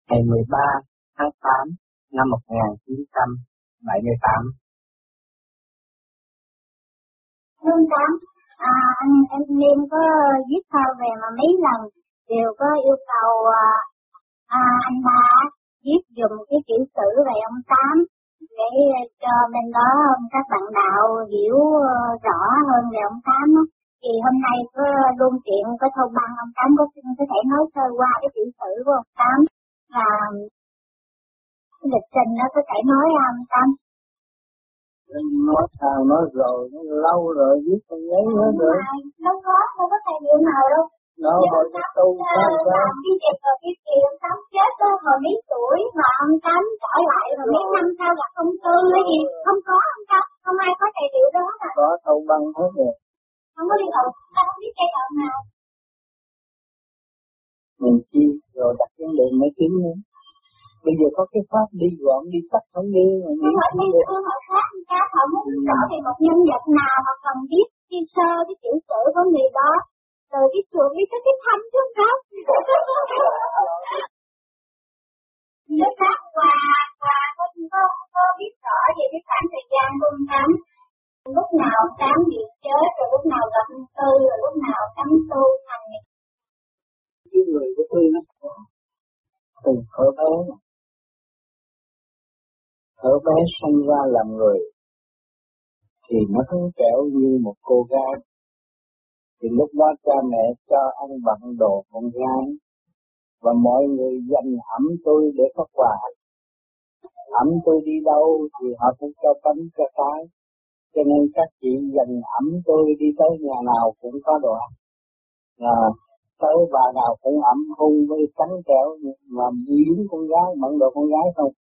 ngày 13 tháng 8 năm 1978. Lương Tám, em Liêm có viết thơ về mà mấy lần đều có yêu cầu anh ba viết dùm cái chữ sử về ông Tám để cho bên đó các bạn đạo hiểu rõ hơn về ông Tám á. Thì hôm nay có luôn chuyện có thâu băng ông Tám có thể nói sơ qua cái chữ sử của ông Tám và lịch trình nó có thể nói ông Tám. Nói sao nói rồi, nó lâu rồi, viết con giấy hết rồi. Đâu có tài liệu nào đâu. Đâu, hồi cái tu sao sao? Cái việc rồi cái kia ông Tám chết đó, hồi mấy tuổi mà ông Tám trở lại rồi mấy năm sau gặp ông Tư hay gì, không có ông Tám, không ai có tài liệu đó mà. Có thâu băng hết rồi. Không có đi đầu, ta không biết cây đầu nào. Mình chi rồi đặt vấn đề máy tính nữa. Bây giờ có cái pháp đi gọn đi tắt không đi mà không hỏi mấy phương hỏi khác người ta họ muốn rõ về một nhân vật nào mà cần biết chi sơ cái tiểu sử của người đó rồi cái chuột đi tới cái thăm chứ không cái khác qua có biết rõ về cái khoảng thời gian của ông Tám lúc nào ông Tám bị chết rồi lúc nào gặp ông Tư rồi lúc nào Tám tu thành cái người của tôi nó từ thở bé sinh ra làm người thì nó không kẹo như một cô gái. Thì lúc đó cha mẹ cho ăn bận đồ con gái và mọi người dành ẵm tôi để có quà. Ẵm tôi đi đâu thì họ cũng cho bánh cho cái. Cho nên các chị dành ẵm tôi đi tới nhà nào cũng có đồ ăn. Tới bà nào cũng ẵm hôn với cánh kẹo mà biến con gái, bận đồ con gái không.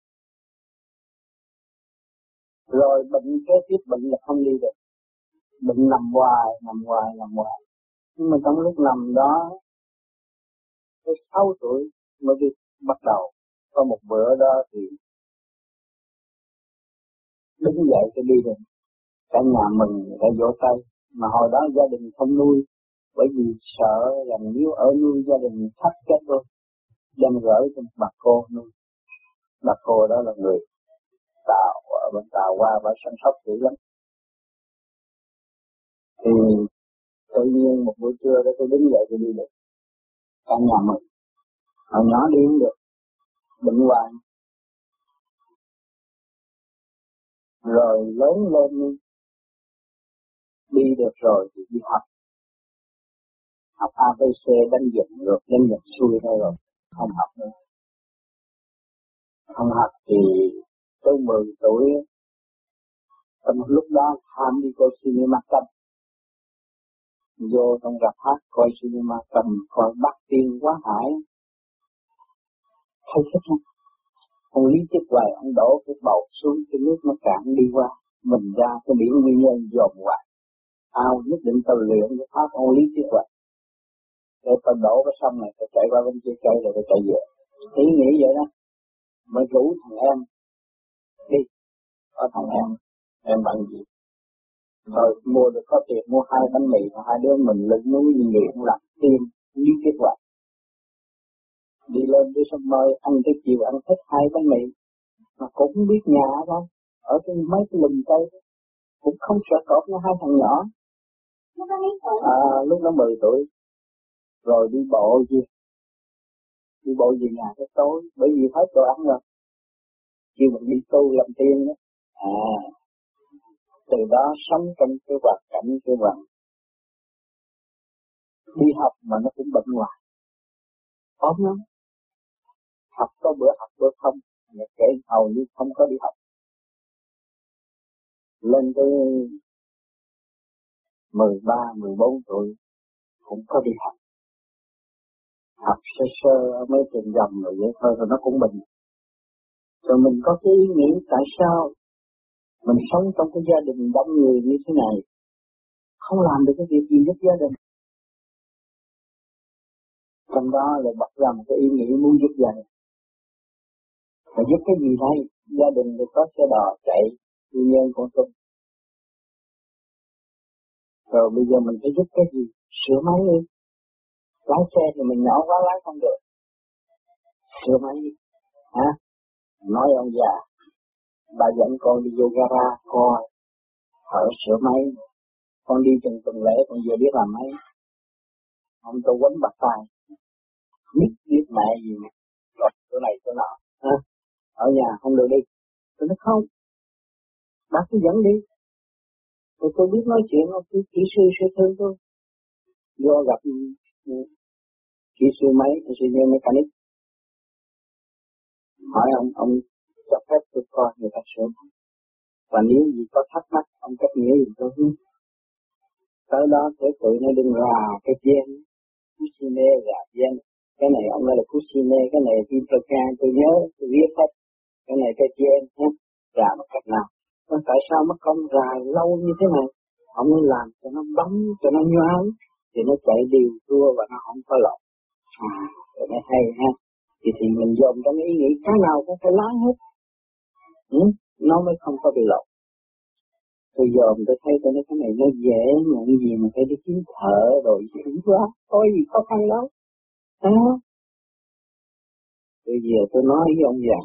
Rồi bệnh kế tiếp bệnh là không đi được. Bệnh nằm hoài. Nhưng mà trong lúc nằm đó, tới 6 tuổi mới đi bắt đầu. Có một bữa đó thì đứng dậy cho đi được. Cả nhà mừng, đã vỗ tay. Mà hồi đó gia đình không nuôi. Bởi vì sợ rằng nếu ở nuôi gia đình thắt chết luôn. Đem gửi cho một bà cô nuôi. Bà cô đó là người Tàu, ở bên Tàu qua và săn sóc kỹ lắm. Thì tự nhiên một buổi trưa đó tôi đứng dậy tôi đi được. Cả nhà mừng. Hồi nhỏ đi không được. Bệnh hoài. Rồi lớn lên đi được rồi thì đi học. Học ABC đánh dựng được, đánh dựng xuôi thôi rồi. Không học nữa. Không học thì tới 10 tuổi. Trong lúc đó tham đi coi cinema cầm. Vô trong rạp hát coi cinema cầm, coi Bát Tiên Quá Hải. Thấy thích lắm. Ông Lý Chiết Hoài, ông đổ cái bầu xuống cái nước nó cạn đi qua. Mình ra cái biển nguyên nhân dồn hoài. Nhất định tôi luyện cái pháp ông Lý Chiết Hoài. Để tôi đổ cái sông này, tôi chạy qua bên kia chạy rồi tôi chạy về. Ý nghĩ vậy đó. Mới rủ thằng em đi. Có thằng em bằng gì? Rồi mua được có tiền mua 2 bánh mì, và 2 đứa mình lên núi luyện làm tiên Lý Chiết Hoài. Đi lên đi sông mơi, ăn cái chiều ăn hết 2 bánh mì. Mà cũng không biết nhà đâu. Ở trên mấy cái lùm cây cũng không sợ cọp nó 2 thằng nhỏ. Lúc đó 10 tuổi. Rồi đi bộ về nhà tới tối, bởi vì hết đồ ăn rồi. Kêu mình đi tu làm tiên đó. Từ đó sống trong cái hoạt cảnh cái vận. Đi học mà nó cũng bệnh hoài. Ốm lắm. Học có bữa học bữa không, mà kể hầu như không có đi học. Lên tới 13, 14 tuổi cũng có đi học. Học sơ ở mấy trường dòng rồi vậy thôi rồi nó cũng bệnh. Rồi mình có cái ý nghĩ tại sao mình sống trong cái gia đình đông người như thế này, không làm được cái việc gì giúp gia đình. Trong đó là bật ra một cái ý nghĩ muốn giúp gia đình. Mà giúp cái gì đây? Gia đình thì có xe đò chạy, đi nhân con tung. Rồi bây giờ mình phải giúp cái gì? Sửa máy đi. Lái xe thì mình nhỏ quá lái không được. Sửa máy đi. hả? Nói ông già, bà dẫn con đi vô gara coi, thợ sửa máy, con đi từng tuần lễ con vừa biết làm máy, ông tôi quấn bạc tay, biết mẹ gì nè, rồi chỗ này chỗ nọ, hả? Ở nhà không được đi, tôi nói không, bác cứ dẫn đi, tôi biết nói chuyện, tôi kỹ sư sẽ thương tôi, vô gặp kỹ sư máy, kỹ sư mechanic, hỏi ông cho phép tôi coi người ta sửa, và nếu gì có thắc mắc ông cách nghĩa gì tôi biết. Tới đó thế tự nó đừng rà cái gen, Kusine rà gen, cái này ông nói là Kusine, cái này Viproca, tôi nhớ, tôi viết hết, cái này cái gen, rà một cách nào. Còn tại sao mất công rà lâu như thế này? Ông mới làm cho nó bấm, cho nó nhoáng, thì nó chạy đều tua và nó không có lộn. Rồi nó hay ha. Thì mình dùng trong ý nghĩ cái nào cũng phải lái hết. Nó mới không có bị lộn. Tôi dòm tôi thấy tôi nói cái này nó dễ, mà cái gì mà phải đi kiếm thợ rồi dữ quá, có gì khó khăn đâu. Bây giờ tôi nói với ông già,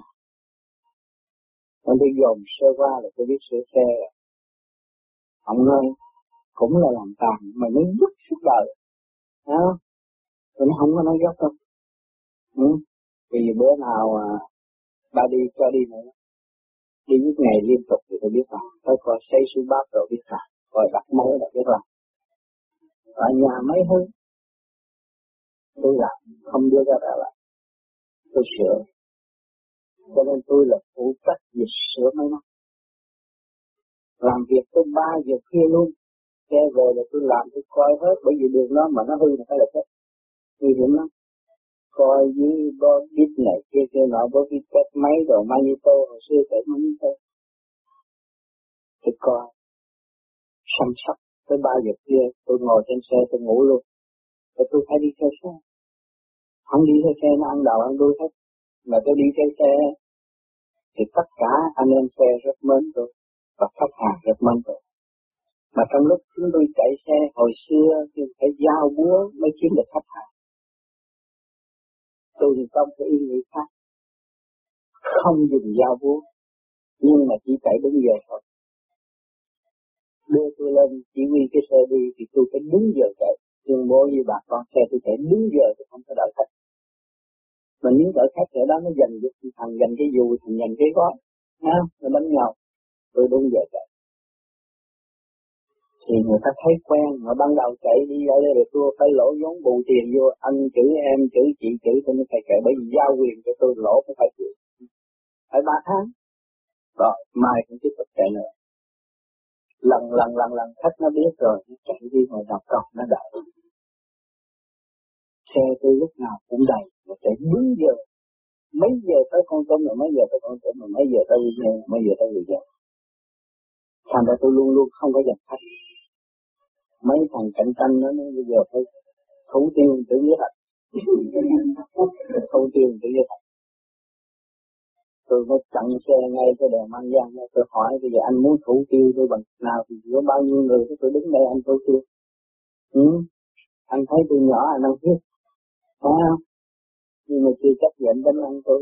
tôi dòm sơ qua là tôi biết sửa xe. Ông nói cũng là làm tàn mà nó rất suốt đời. Tôi nói không có nói dốc đâu. Vì bữa nào ba đi cho đi nữa. Đi những ngày liên tục thì tôi biết rồi. Tôi coi xây sư bát rồi biết rồi. Rồi đặt mối là biết rồi. Ở nhà mấy hơn. Tôi làm, không đưa ra lại. Tôi sửa. Cho nên tôi là phụ trách việc sửa máy móc. Làm việc tới 3 giờ khuya luôn. Xe về là tôi làm, tôi coi hết. Bởi vì đường đó mà nó hư là phải là chết. Nguy hiểm lắm. Coi với bó biết này kia nọ, bó biết test máy rồi magneto, hồi xưa test magneto. Tôi coi, săn sóc, tới 3 giờ kia, tôi ngồi trên xe, tôi ngủ luôn. Rồi tôi phải đi theo xe. Không đi theo xe, nó ăn đầu ăn đuôi hết. Mà tôi đi theo xe, thì tất cả anh em xe rất mến tôi, và khách hàng rất mến tôi. Mà trong lúc chúng tôi chạy xe hồi xưa, thì phải giao búa mới kiếm được khách hàng. Tôi thì không có ý nghĩ khác. Không dùng dao búa, nhưng mà chỉ chạy đúng giờ thôi. Đưa tôi lên chỉ huy cái xe đi thì tôi phải đúng giờ chạy. Nhưng mỗi như bà con xe tôi chạy đúng giờ thì không có đợi khách. Mà nếu đợi khách ở đó nó giành thằng giành cái dù, thằng giành cái gói, nó đánh nhau. Tôi đúng giờ chạy. Thì người ta thấy quen, mà ban đầu chạy đi ở đây rồi tôi phải lỗ vốn bù tiền vô, anh chữ em chữ chị chữ tôi mới phải chạy, bởi vì giao quyền cho tôi lỗ phải chịu. Phải 3 tháng. Rồi, mai cũng tiếp tục chạy nữa. Lần khách nó biết rồi, nó chạy đi ngoài đọc cọc nó đợi. Xe tôi lúc nào cũng đầy, mà chạy đúng giờ. Mấy giờ tới con tôm rồi mấy giờ tới con tôm rồi mấy giờ tới mấy giờ tới giờ. Thành ra tôi luôn luôn không có giành khách. Mấy thằng cạnh tranh nó bây giờ phải thủ tiêu tự nhiên thật. Thủ tiêu tự nhiên thật. Tôi mới chặn xe ngay cái đèn Mang Giang, tôi hỏi bây giờ anh muốn thủ tiêu tôi bằng nào thì có bao nhiêu người tôi đứng đây anh thủ tiêu. Anh thấy tôi nhỏ anh không biết, phải không? Nhưng mà chưa chấp nhận đánh ăn tôi.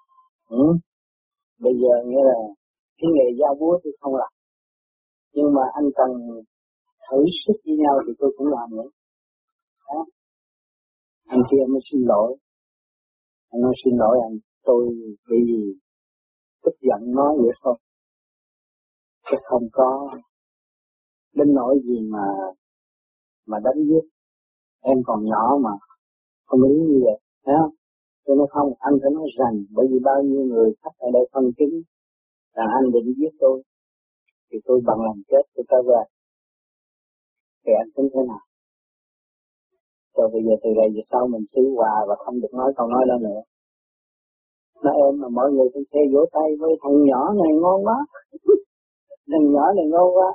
Bây giờ nghĩa là cái nghề giao búa tôi không làm, nhưng mà anh cần thử sức với nhau thì tôi cũng làm nữa. Đó. Anh kia mới xin lỗi, anh nói xin lỗi anh, tôi bị gì tức giận nói vậy thôi, chứ không có đến nỗi gì mà đánh giết. Em còn nhỏ mà không ý như vậy, thấy không? Tôi nói không, anh phải nói rằng bởi vì bao nhiêu người khách ở đây phân chứng là anh định giết tôi, thì tôi bằng lòng chết tôi trở về. Thì anh tính thế nào? Rồi bây giờ từ đây về sau mình xứ hòa và không được nói câu nói đó nữa. Nói em mà mọi người trên xe vỗ tay với thằng nhỏ này ngon quá. Thằng nhỏ này ngon quá.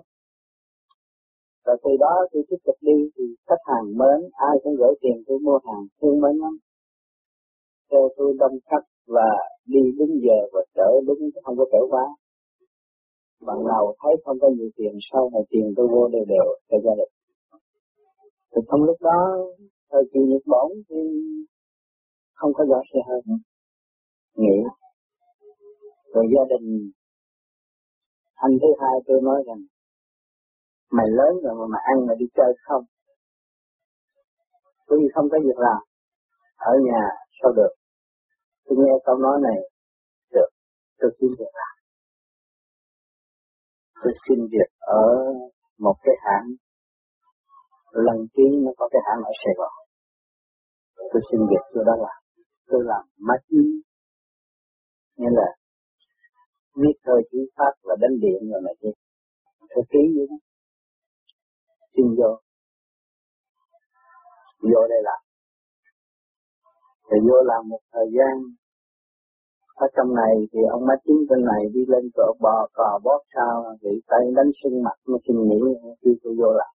Rồi từ đó tôi tiếp tục đi thì khách hàng mến, ai cũng gửi tiền tôi mua hàng, thương mến lắm. Xe tôi đông khách và đi đúng giờ và chở đúng, không có chở quá. Bạn nào thấy không có nhiều tiền, sau này tiền tôi vô đều cho gia đình. Thì trong lúc đó, thời kỳ Nhật Bản thì không có giỏ xe hơi nữa. nghĩ. Rồi gia đình anh thứ hai tôi nói rằng mày lớn rồi mà mày ăn mà đi chơi không? Tôi không có việc làm, ở nhà sao được? Tôi nghe câu nói này, được, tôi xin việc làm. Tôi xin việc ở một cái hãng, lần ký nó có cái hãng ở Sài Gòn. Tôi xin việc tôi đó làm. Tôi làm máy tính, nghĩa là viết thời chữ pháp và đánh điện rồi này kia. Tôi ký vậy đó. Xin vô đây làm. Rồi vô làm một thời gian. Ở trong này thì ông má chính bên này đi lên cỡ bò cò bóp sao, bị tay đánh sưng mặt, nó xin nghỉ, khi tôi vô làm.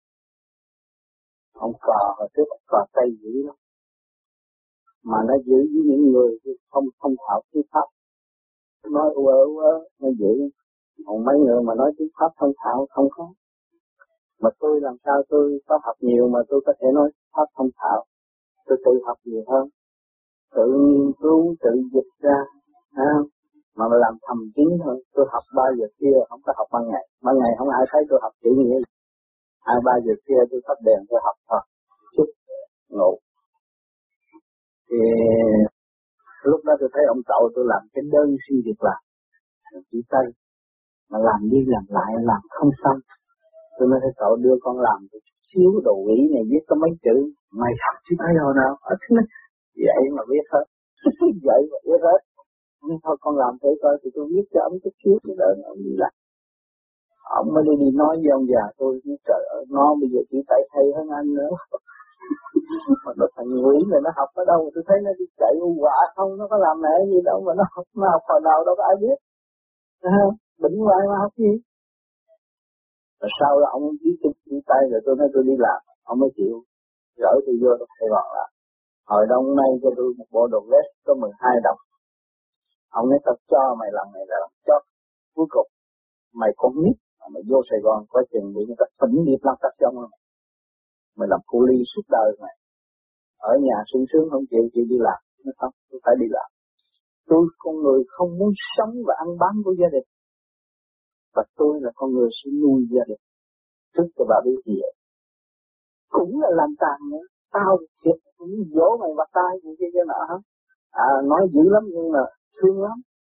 Ông cò hồi trước ông cò tay dữ lắm. Mà nó giữ với những người không thạo tiếng Pháp. Nói nó giữ. Còn mấy người mà nói tiếng Pháp thông thạo không có. Mà tôi làm sao tôi có học nhiều mà tôi có thể nói Pháp thông thạo. Tôi tự học nhiều hơn. Tự nghiên cứu, tự dịch ra. Mà làm thầm kín thôi. Tôi học 3 giờ kia, không có học ban ngày. Ban ngày không ai thấy tôi học chữ nghĩa. 2-3 giờ kia tôi tắt đèn tôi học thôi. Chút ngủ. Thì lúc đó tôi thấy ông cậu tôi làm cái đơn xin việc làm. Chỉ tay. Mà làm đi làm lại làm không xong. Tôi nói thấy cậu đưa con làm một xíu đồ quỷ này viết có mấy chữ. Mày học chứ thấy đâu nào. Vậy mà biết hết. Vậy mà biết hết. Nhưng thôi con làm thử coi thì tôi viết cho ông chút xíu cái đơn ông đi làm. Ông mới đi nói với ông già tôi. Trời ơi nó bây giờ chỉ tay hay hơn anh nữa. Mà nó thằng quỷ này nó học ở đâu. Tôi thấy nó đi chạy u quả không. Nó có làm mẹ gì đâu mà nó học hồi nào đâu có ai biết. Bệnh hoài mà học gì. Rồi sau đó ông viết chữ tay rồi tôi nói tôi đi làm. Ông mới chịu gửi tôi vô Sài Gòn làm. Hồi đông nay cho tôi một bộ đồ vest có 12 đồng. Ông nói tao cho mày lần này là lần chót. Cuối cùng mày con nít mà mày vô Sài Gòn có chừng bị người ta phỉnh điệp lăng tắt trong không. Mày làm cu ly suốt đời mày. Ở nhà sung sướng không chịu đi làm. Nó không, tôi phải đi làm. Tôi con người không muốn sống và ăn bám của gia đình. Và tôi là con người sẽ nuôi gia đình. Trước cho bà biết gì vậy? Cũng là làm tàn nữa. Tao thiệt cũng dỗ mày bắt tay gì kia nọ hả? Nói dữ lắm nhưng mà thương lắm.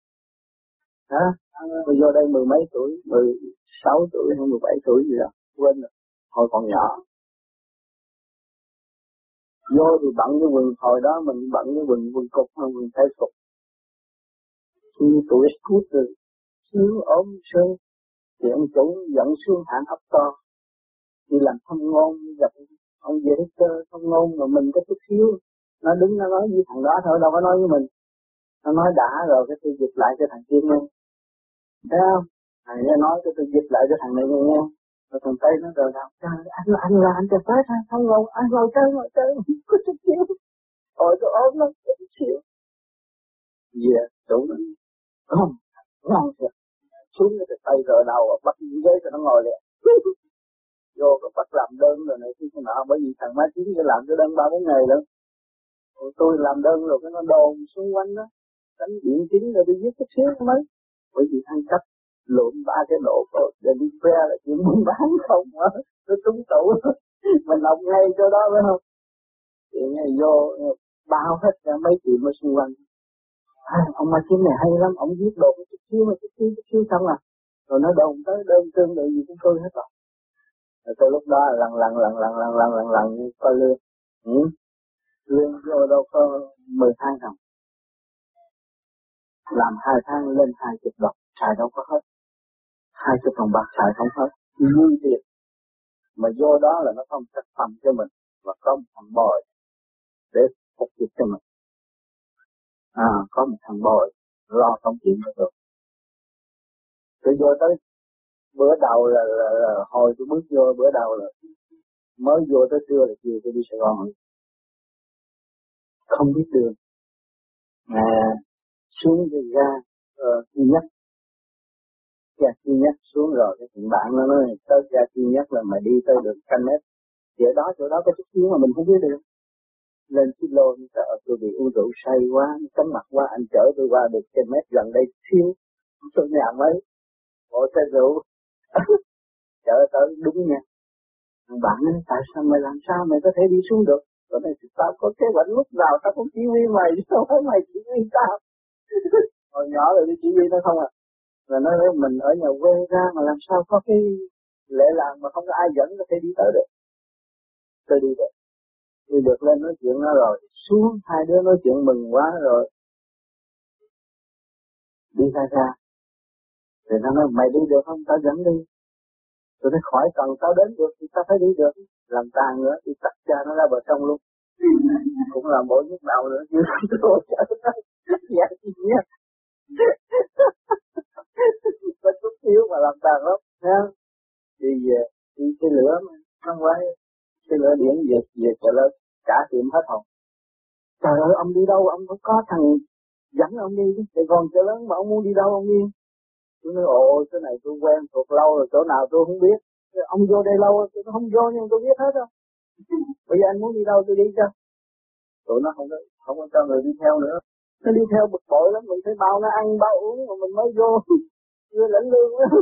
Tôi vô đây 10 mấy tuổi, 16 tuổi hay 17 tuổi gì đó, quên rồi. Hồi còn nhỏ. Vô thì bận cái quần, hồi đó mình bận cái quần cục hay quần tay cục. Khi tuổi cút rồi, xíu ốm sơ, thì ông chủ dẫn xuống hãng ấp to. Đi làm thông ngôn, gặp ông dễ cơ thông ngôn mà mình có chút xíu. Nó đứng nó nói với thằng đó thôi, đâu có nói với mình. Nó nói đã rồi cái tôi dịch lại cho thằng kia nghe. Thấy không? Thằng này nói cái tôi dịch lại cho thằng này nghe. Rồi thằng Tây nó rồi nào, anh là anh chợt phát ha, không ngồi, anh ngồi chơi, có chút xíu. Ôi tôi ốm lắm, có chút xíu. Chủ nó, không, ngon thiệt. Xuống cái tay rồi đầu, bắt ghế cho nó ngồi liền. Vô có bắt làm đơn rồi này kia nọ, bởi vì thằng má chín cho làm cho đơn 3-4 ngày nữa. Tôi làm đơn rồi cái nó đồn xung quanh đó, đánh điện chính rồi đi viết chút xíu mới. Bởi vì ăn cắp lượm 3 cái độ để đi khoe là chuyện buôn bán không á, nó trúng tủ. Mình học ngay chỗ đó phải không? Thì ngay vô bao hết ra mấy chuyện ở xung quanh. Ông má chín này hay lắm, ông viết đồ chút xíu xong à. Rồi nó đồn tới đơn tương tự gì cũng tôi hết rồi. Rồi tới lúc đó lần coi lương. Lương vô đâu có 12 đồng. Làm 2 tháng lên 20 đồng, xài đâu có hết. 20 đồng bạc xài không hết. Như tiền. Mà vô đó là nó có một thực phẩm cho mình. Và có một thằng bòi để phục vụ cho mình. Có một thằng bòi lo công chuyện cho tôi. Tôi vô tới bữa đầu là hồi tôi bước vô bữa đầu là mới vô tới trưa là chiều tôi đi Sài Gòn. Không biết đường. Xuống thì ra Chi Nhất. Ra Chi Nhất xuống rồi cái thằng bạn nó nói tới ra Chi Nhất là mày đi tới được canh mét. Thì ở đó chỗ đó có chút xíu mà mình không biết được. lên chiếc lô sợ tôi bị uống rượu say quá, chóng mặt quá, anh chở tôi qua được trên mét gần đây xíu, tôi nhà mấy bộ xe rượu chở tới đúng nha. Bạn nói tại sao mày làm sao mày có thể đi xuống được? Rồi này tao có kế hoạch lúc nào tao cũng chỉ huy mày, sao phải mày chỉ huy tao? Hồi nhỏ rồi đi chỉ huy nó không à. Rồi nói mình ở nhà quê ra mà làm sao có cái lệ làng mà không có ai dẫn có thể đi tới được. Tôi đi được. Đi được lên nói chuyện nó rồi. Xuống hai đứa nói chuyện mừng quá rồi. Đi ra. Rồi nó nói mày đi được không? Tao dẫn đi. Tôi nói khỏi cần tao đến được thì tao phải đi được. Làm tàn nữa thì tắt cha nó ra bờ sông luôn. Cũng là mỗi nhức đầu nữa chứ tôi chở nó. Dạ chị nhé. Có chút xíu mà làm tàn lắm. Đi về, đi cái lửa mà. Không phải cái lửa điện về chợ lớn. Cả tiệm hết hồn. Trời ơi ông đi đâu? Ông có thằng dẫn ông đi chứ. Sài Gòn chợ lớn mà ông muốn đi đâu ông đi. Tôi nói ồ cái này tôi quen thuộc lâu rồi, chỗ nào tôi không biết. Ông vô đây lâu tôi không vô nhưng tôi biết hết đâu. Bây giờ anh muốn đi đâu tôi đi cho. Tụi nó không có cho người đi theo nữa. Nó đi theo bực bội lắm, mình phải bao nó ăn bao uống mà mình mới vô. Chưa lãnh lương đó.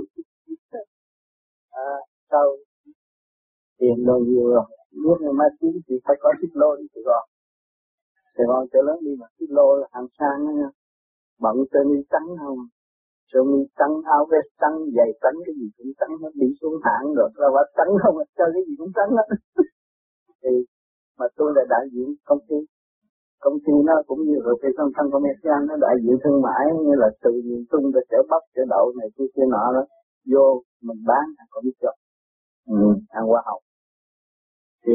Sau tiền đồ nhiều rồi. Biết ngày mai kiếm chị phải có chiếc lô đi Sài Gòn. Sài Gòn chợ lớn đi mà chiếc lô là hàng sang đó nha. Bận sơ mi trắng không? Sơ mi trắng, áo vest trắng, giày trắng, cái gì cũng trắng hết, đi xuống hãng rồi, là vắt trắng không, cho cái gì cũng trắng hết. Thì mà tôi là đại diện công ty nó cũng như rồi cái công ty commercial nó đại diện thương mại, như là từ miền Trung tới chợ Bắc, chợ Đậu này kia nọ đó, vô mình bán còn biết chọn, ăn hoa hồng. Thì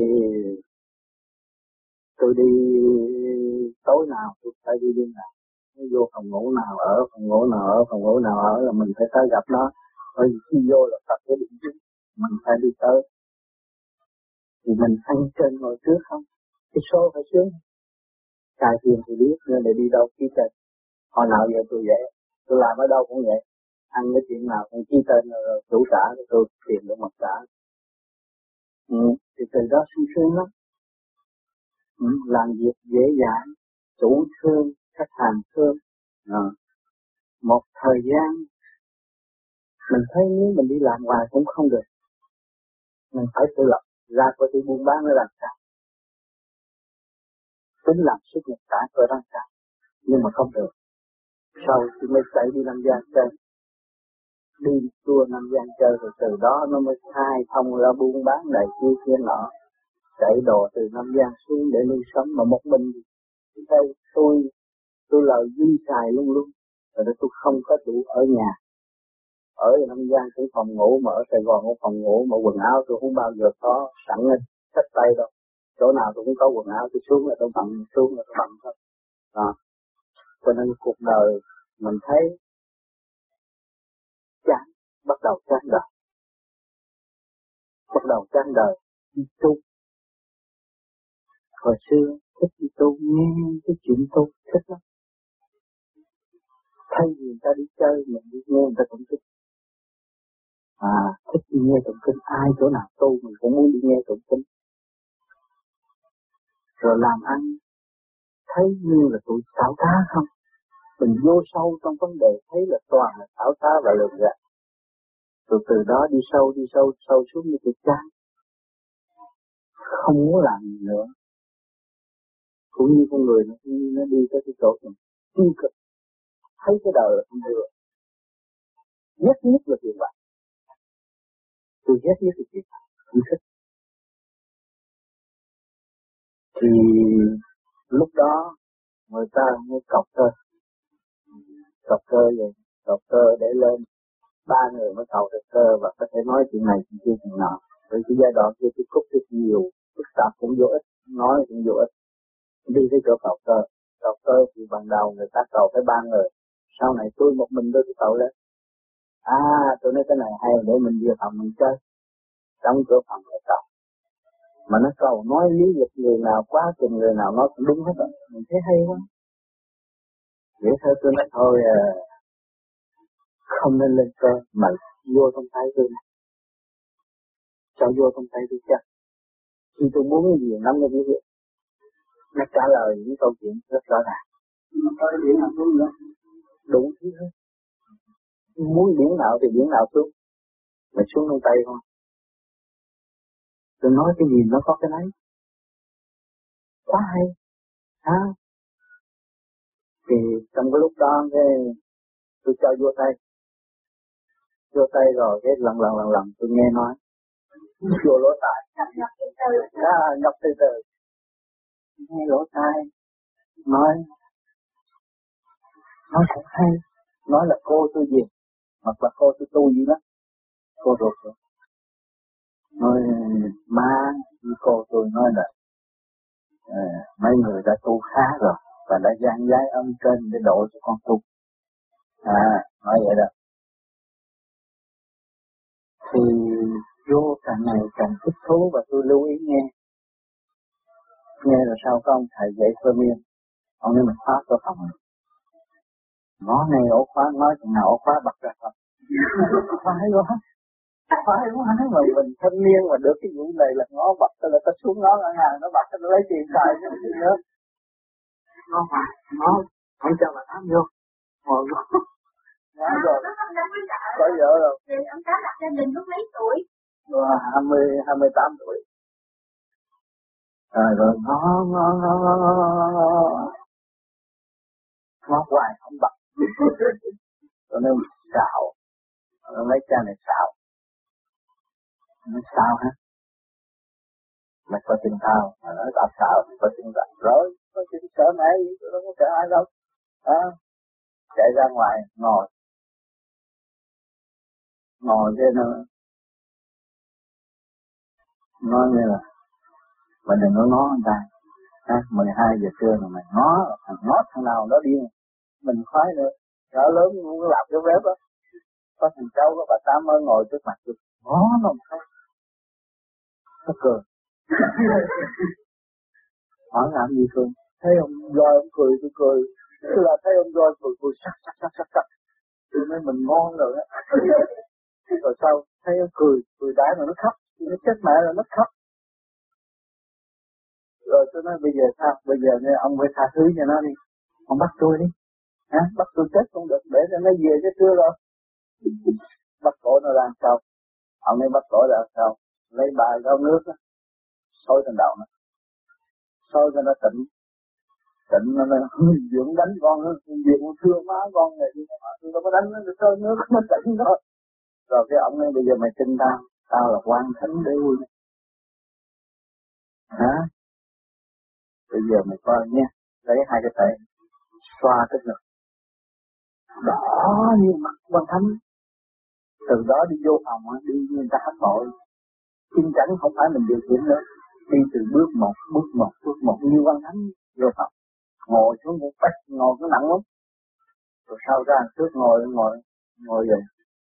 tôi đi tối nào tôi phải đi đêm nào. Vô phòng ngủ nào ở, phòng ngủ nào ở là mình phải tới gặp nó. Bởi vì khi vô là tập cái định chính, mình phải đi tới. Thì mình ăn trên ngồi trước không? Cái số phải xuống. Cài tiền thì biết, nên để đi đâu ký tên. Hồi nào giờ tôi vậy, tôi làm ở đâu cũng vậy. Ăn cái chuyện nào cũng ký tên rồi chủ trả, tôi tiền được mặt trả. Thì từ đó sung sướng lắm. Làm việc dễ dàng, chủ thương, khách hàng thương. Một thời gian mình thấy nếu mình đi làm hoài cũng không được, mình phải tự lập ra coi tôi buôn bán nó làm sao, tính làm suốt một cả tôi làm sao, nhưng mà không được. Sau thì mới chạy đi Nam Giang chơi, đi tour Nam Giang chơi, rồi từ đó nó mới khai thông ra buôn bán đầy kia nọ, chạy đồ từ Nam Giang xuống để nuôi sống. Mà một mình đây tôi là dư xài luôn, rồi tôi không có đủ ở nhà. Ở Nam Giang cũng phòng ngủ, mà ở Sài Gòn cũng phòng ngủ, mà quần áo tôi không bao giờ có sẵn lên xách tay đâu. Chỗ nào tôi cũng có quần áo, tôi xuống là tôi bận, xuống là tôi bận thôi. Cho nên cuộc đời mình thấy chán, bắt đầu chán đời, đi tu. Hồi xưa thích đi tu, nghe cái chuyện tu thích lắm. Thay vì người ta đi chơi, mình đi nghe người ta tụng kinh. Thích đi nghe tụng kinh, ai chỗ nào tu mình cũng muốn đi nghe tụng kinh. Rồi làm ăn, thấy như là tụi xảo trá không? Mình vô sâu trong vấn đề thấy là toàn là xảo trá và lừa gạt. Rồi từ đó đi sâu xuống như tụi chán. Không muốn làm gì nữa. Cũng như con người nó đi tới cái chỗ này tiêu cực, thấy cái đời là không được. Ghét nhất là tiền bạc. Tôi ghét nhất là tiền bạc, không thích. Thì lúc đó người ta mới cọc cơ vậy, cọc cơ để lên 3 người mới cầu được cơ và có thể nói chuyện này chuyện kia chuyện nọ. Vì cái giai đoạn kia tôi cúp rất nhiều, phức tạp cũng vô ích, nói cũng vô ích. Đi tới chỗ cầu cơ thì ban đầu người ta cầu tới 3 người, sau này tôi một mình tôi cầu lên. Tôi nói cái này hay, để mình về phòng mình chơi, trong cửa phòng để cầu. Mà nó cầu nói lý lịch người nào quá chừng người nào nói cũng đúng hết rồi, mình thấy hay quá. Vậy thôi tôi nói thôi không nên lên cơ mà vô trong tay tôi này, cho vô trong tay tôi chắc. Khi tôi muốn gì nắm nó biết. nó trả lời những câu chuyện rất rõ ràng. Có điểm nào xuống nữa? Đủ thứ hết. Muốn điểm nào thì điểm nào xuống. Mày xuống trong tay không? Tôi nói cái gì nó có cái đấy. Quá hay. À. Thì trong cái lúc đó tôi cho vô tay. Vô tay rồi cái lần tôi nghe nói. Vô lỗ tai. Nhập từ từ. Nghe lỗ tai. Nói cũng hay. Nói là cô tôi gì. Hoặc là cô tôi tu gì đó. Cô ruột rồi. Nói má với cô tôi nói là mấy người đã tu khá rồi và đã gian giái âm trên để độ cho con tu. Nói vậy đó. Thì vô càng ngày càng thích thú và tôi lưu ý nghe. Nghe rồi sau có ông thầy dạy thơ miên. Ông nói mình khóa cửa phòng này. Ngó này ổ khóa, nói chừng nào ổ khóa bật ra không. Phải quá. Phải quá. Mà mình thanh niên mà được cái vụ này là ngó bật là ta xuống ngó ngân hàng nó bật nó lấy tiền xài chứ gì nữa. Ngó hoài, ngó. Không cho bà Tám vô. Ngồi ngó. Ngó rồi. Có vợ rồi. Ông Tám đặt gia đình lúc mấy tuổi? 28 tuổi. Rồi ngó. Ngó hoài không bật. Rồi nó xạo. Nó lấy cha này xạo. Nó sao hả? Mày có chừng tao. Mà nói tao xạo. Có chừng tao. Rồi. Có chừng sợ mẹ gì. Tôi đâu có sợ ai đâu. Chạy ra ngoài. Ngồi cái nó. Nói như là. Mày đừng có ngó người ta. 12 giờ trưa mà mày ngó thằng nào đó điên. Mình khoái nữa. Nhỏ lớn muốn làm cái web á. Có thằng cháu có bà Tám mới ngồi trước mặt tôi. Ngó nó một cái. Nó cười. Hỏi làm gì cười? Thấy ông roi ông cười tôi cười. Tức là thấy ông roi cười sắc. Tôi nói mình ngon rồi á. Rồi sau thấy ông cười đái mà nó khóc. Nó chết mẹ rồi nó khóc. Rồi tôi nói bây giờ sao? Bây giờ ông phải tha thứ cho nó đi. Ông bắt tôi đi. Bắt tôi chết cũng được. Để cho nó về chứ chưa rồi. Bắt cổ nó ra sao? Ông ấy bắt cổ ra sao? Lấy ba gáo nước đó. Xôi trên đầu nó. Xôi cho nó tỉnh nó dưỡng đánh con nó. Dưỡng thương má con này. Tôi đâu có đánh nó. Xôi nước nó tỉnh rồi. Rồi cái ông ấy bây giờ mày tin tao. Tao là quan thánh đế quân. Bây giờ mày coi nha. Lấy hai cái tay. Xoa cái ngực. Đỏ như mặt quan thánh. Từ đó đi vô phòng đi người ta hát hội. Kinh chắn không phải mình điều khiển nữa. Đi từ bước một như quan thánh vô phòng. Ngồi xuống một cách ngồi có nặng lắm. Rồi sau ra trước ngồi vậy.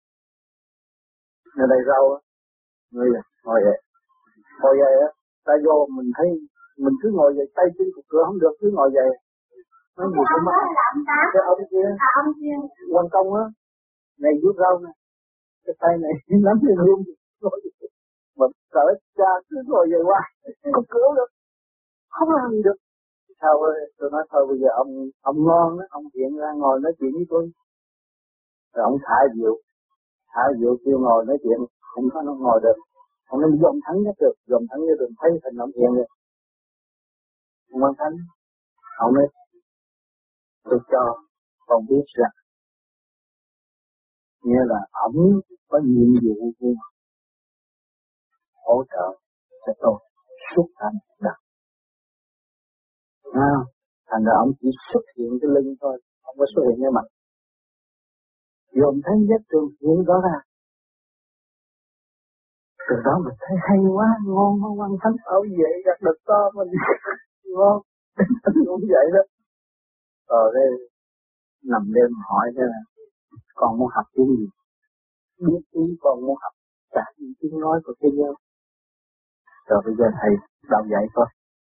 Nơi đây rau á. Ngồi vậy. Ngồi vậy á. Ta vô mình thấy mình cứ ngồi vậy tay chân cục cửa không được cứ ngồi vậy. Nói gì cũng mất. Cái ông kia. Quan công á. Này vuốt rau nè. Cái tay này nắm lên luôn. Mà sợ cha cứ ngồi vậy qua. Không cứu được. Không làm gì được. Sao tôi nói thôi bây giờ ông ngon đó. Ông hiện ra ngồi nói chuyện với tôi. Rồi ông thả diệu kêu ngồi nói chuyện. Không có nó ngồi được. Ông nên dòm thắng nhất được. Dòm thắng nhất được. Thấy thành ông hiện rồi. Ông quan thánh. Ông nói. Tôi cho con biết rằng. Nghĩa là ông có nhiệm vụ của hỗ trợ cho tôi suốt cả một đời. Thành ra ông chỉ xuất hiện cái lưng thôi, không có xuất hiện cái mặt. Dòm thấy vết trường hiện đó ra. Từ đó mình thấy hay quá, ngon quá, quan thánh ở vậy, gặp được to mình ngon, cũng vậy đó. Rồi đây, nằm đêm hỏi thế là, con muốn học tiếng gì? Biết ý con muốn học cả những tiếng nói của thế giới. Rồi bây giờ thầy đọc dạy thôi.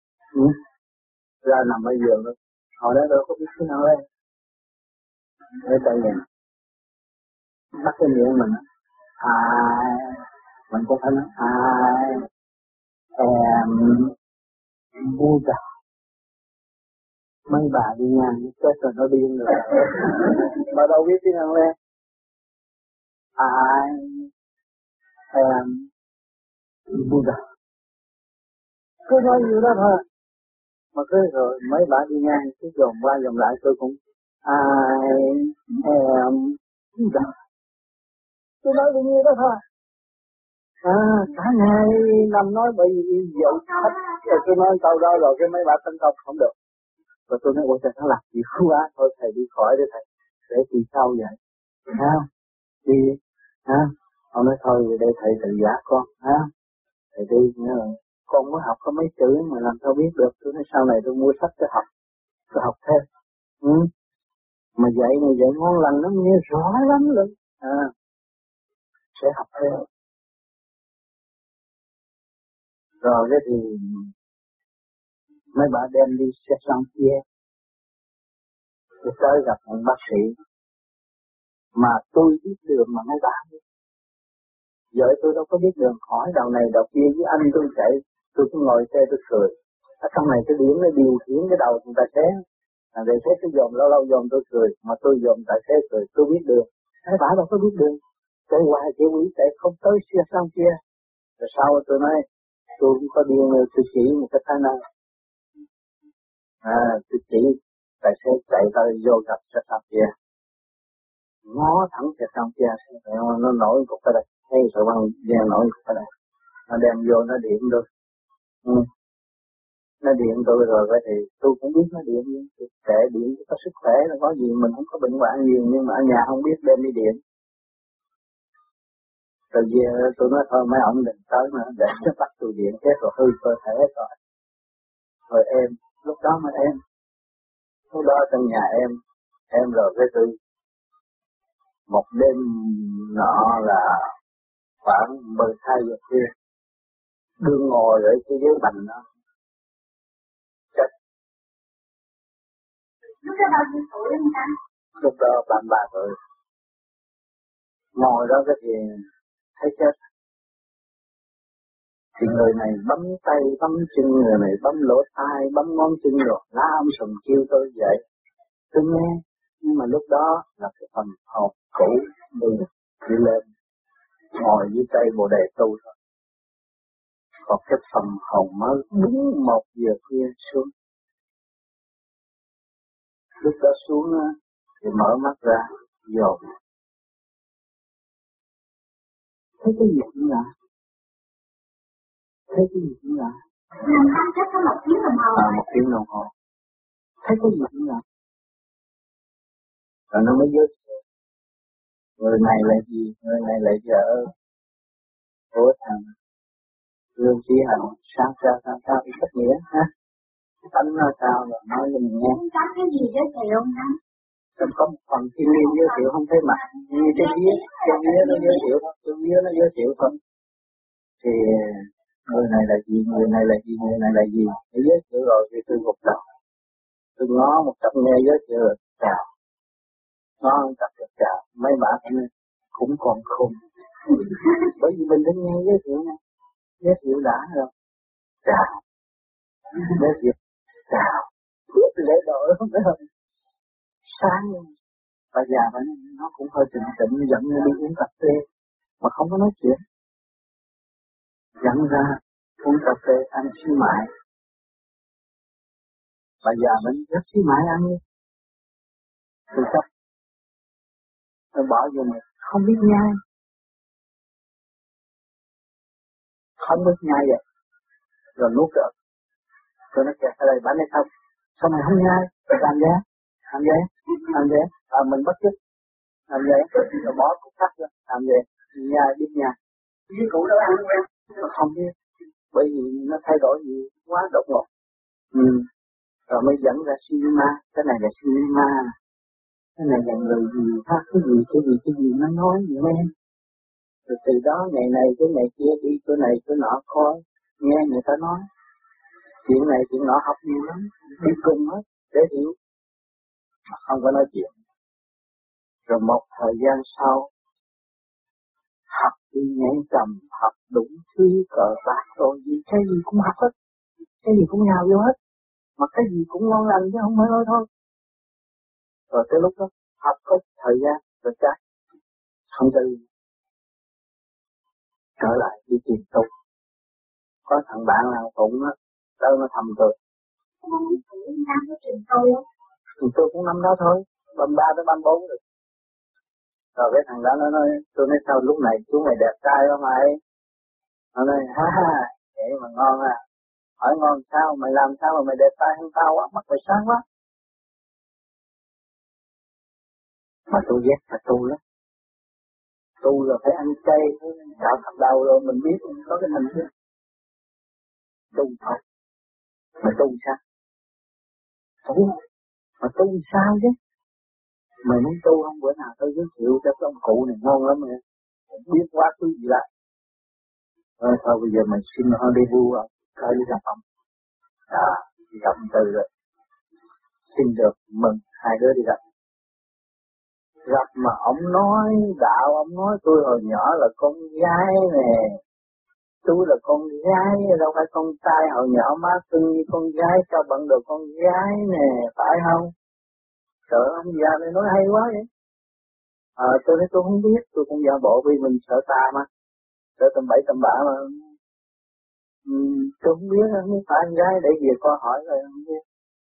Ra nằm ở giường đó. Hồi đó đâu có biết thế nào đây. Ở đây này. Bắt cái miệng mình. Mình có thể nói em Buddha. Mấy bà đi ngang chết rồi nó điên rồi. Bà đâu biết tiếng Anh lên. Em Buddha. Cứ nói nhiều đó thôi. Mà cứ rồi mấy bà đi ngang cứ dồn qua dồn lại tôi cũng em Buddha. Tôi nói bao nhiêu đó thôi. Cả ngày nằm nói bởi vì dậy thách. Rồi tôi nói câu đó rồi cái mấy bà tấn công không được. Rồi tôi nói ôi trời nó làm gì quá. Thôi thầy đi khỏi đi thầy. Để kỳ sau vậy. Đi. Ông nói thôi để thầy tự giả con. Thầy đi nữa rồi. Con mới học có mấy chữ mà làm sao biết được. Tôi nói sau này tôi mua sách để học. Tôi học thêm. Mà dạy này dạy ngon lành lắm. Nghe rõ lắm luôn. Sẽ học thêm. Rồi cái thì mấy bà đem đi xe sang kia. Tôi tới gặp một bác sĩ. Mà tôi biết đường mà mấy bà biết. Vợ tôi đâu có biết đường, hỏi đầu này đầu kia với anh tôi chạy. Tôi cứ ngồi xe tôi cười. Ở trong này cái điểm nó điều khiển cái đầu người ta xé. Tài xế cứ dòm lâu lâu dòm tôi cười. Mà tôi dòm tài xế cười, tôi biết đường. Mấy bà đâu có biết đường. Chạy hoài chạy quỷ chạy không tới xe sang kia. Rồi sau tôi nói tôi cũng có điên rồi, tôi chỉ một cái thái nào. Tôi chỉ tài xế chạy tới vô gặp xe sang kia. Ngó thẳng xe sang kia, nó nổi cục ở đây. Thấy sợ băng đèn nổi cục ở đây. Nó đem vô nó điện tôi. Nó điện tôi rồi vậy thì tôi cũng biết nó điện. Kệ điện có sức khỏe là có gì, mình không có bệnh hoạn gì, nhưng mà ở nhà không biết đem đi điện. Rồi về tôi nói thôi mấy ông đừng tới nữa, để cho bắt tôi điện chết rồi hư cơ thể rồi. Rồi em, lúc đó mà em, lúc đó trong nhà em rồi với tôi. Một đêm nọ là khoảng 12 giờ khuya, đương ngồi ở cái ghế bành đó, chết. Lúc đó bao nhiêu tuổi anh ta? Lúc đó 33 tuổi. Ngồi đó cái gì thấy chết. Thì người này bấm tay, bấm chân, người này bấm lỗ tai, bấm ngón chân rồi la sùng kêu tôi dậy. Tôi nghe, nhưng mà lúc đó là cái phần hồn cũ đi lên, ngồi dưới cây bồ đề tu thôi. Còn cái phần hồn mới đúng 1 giờ khuya xuống. Lúc đó xuống thì mở mắt ra, dồn. Thấy cái gì cũng lạ. Thấy cái gì cũng lạ. Chắc có 1 tiếng đồng hồ. 1 tiếng đồng hồ. Thấy cái gì cũng lạ. Rồi nó mới dứt. Người này là gì? Người này là vợ của thằng Lương Chí Hạnh. Sao thì cách nghĩa ha? Tánh nó sao rồi nói cho mình nghe. Có cái gì giới thiệu không anh? Trong có một phần thiên liêng giới thiệu không thấy mặt. Như cái vía nó giới thiệu thôi. Cái vía nó giới thiệu thôi. Thì người này là gì, người này là gì, người này là gì. Để giới thiệu rồi thì tôi gục đầu. Tôi ngó một cặp nghe giới thiệu rồi chào. Ngó một cặp rồi chào. Mấy bạn cũng còn khùng. Bởi vì mình đã nghe giới thiệu nha. Giới thiệu đã rồi. Chào. Giới thiệu. Chào. Lễ đội không phải không? Sáng bà già bà nó cũng hơi trịnh giận nó đi uống cà phê mà không có nói chuyện. Dẫn ra uống cà phê ăn xí mại. Bà già mình rất xí mại ăn đi. Tôi chấp. Tôi bỏ vô này không biết nhai. Không biết nhai vậy. Rồi nuốt được. Tôi nói kẹt ở đây bán này sao mày không nhai? Làm gì? Mình bất chấp. Làm gì? Rồi bỏ cục sắt ra. Làm gì? Nhai biết nhai. Với cụ đâu ăn quen. Nó không biết. Bởi vì nó thay đổi gì quá đột ngột. Rồi mới dẫn ra cinema. Cái này là cinema. Cái này là người gì khác cái gì nó nói vậy em. Rồi từ đó ngày này cái ngày kia đi chỗ này chỗ nọ coi. Nghe người ta nói. Chuyện này chuyện nọ học nhiều lắm. Đi cùng hết để hiểu. Mà không có nói chuyện. Rồi một thời gian sau. Học đi nhảy trầm, học đúng thứ cờ bạc rồi gì, cái gì cũng học hết. Cái gì cũng nhào vô hết. mà cái gì cũng ngon lành chứ không phải thôi. Rồi tới lúc đó học có thời gian rồi chắc không tự trở lại đi tìm tu. Có thằng bạn nào cũng á, đâu nó thầm tôi. Năm có trình tôi không? Tôi cũng năm đó thôi, 33 tới 34 rồi. Rồi cái thằng đó nó nói, tôi nói sao lúc này chú mày đẹp trai không mày? Nó nói ha ha, vậy mà ngon à. Hỏi ngon sao, mày làm sao mà mày đẹp trai hơn tao quá, mặt mày sáng quá. Mà tôi ghét là tu lắm. Tu là phải ăn chay, cạo thập đầu rồi mình biết có cái thành chứ. Tu thôi, mà tu sao? Tu, mà tu sao chứ? Mày muốn tu không, bữa nào tôi giới thiệu cho cái ông cụ này ngon lắm nè. Biết quá thứ gì lại. Rồi thôi bây giờ mình xin rendezvous rồi, coi đi gặp ông. Đi gặp ông Tư rồi. Xin được mừng hai đứa đi gặp. Gặp mà ông nói đạo, ông nói tôi hồi nhỏ là con gái nè. Chú là con gái, đâu phải con trai hồi nhỏ má cưng như con gái, cho bận được con gái nè, phải không? Sợ ông già này nói hay quá vậy. Cho nên tôi không biết, tôi cũng giả bộ vì mình sợ ta mà. Sợ tầm bậy tầm bạ mà. Tôi không biết, không phải con gái để về coi hỏi rồi không biết.